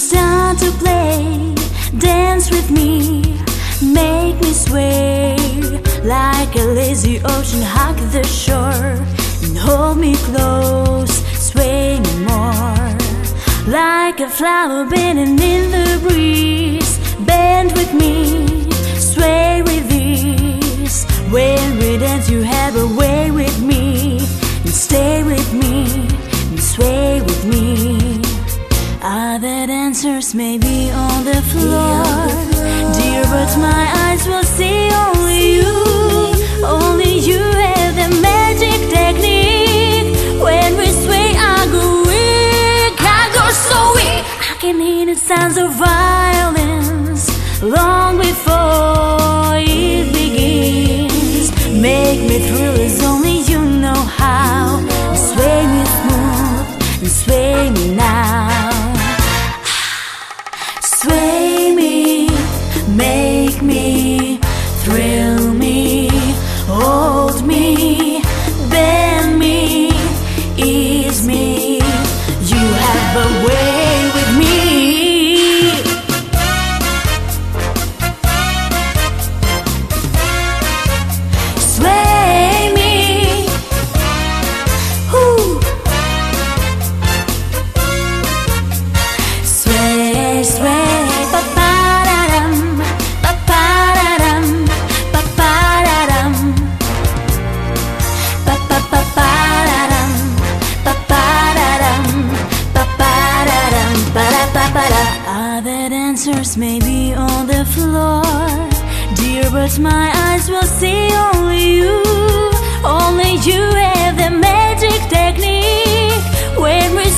start to play, dance with me, make me sway like a lazy ocean. Hug the shore and hold me close, sway me more like a flower bending in the breeze. Bend with me, sway with ease. When we dance, you have a way with me, and stay with me, and sway with me. Other dancers may be on the floor, dear, but my eyes will see only you. Only you have the magic technique. When we sway, I go weak, I go so weak. I can hear the sounds of violence long before it begins. Make me thrill as only you know how. Sway me smooth and sway me now. Sway me, make me, thrill me, hold me, bend me, ease me. You have a way with me. Sway me, ooh. Sway, sway. Other dancers may be on the floor, dear, but my eyes will see only you. Only you have the magic technique. When we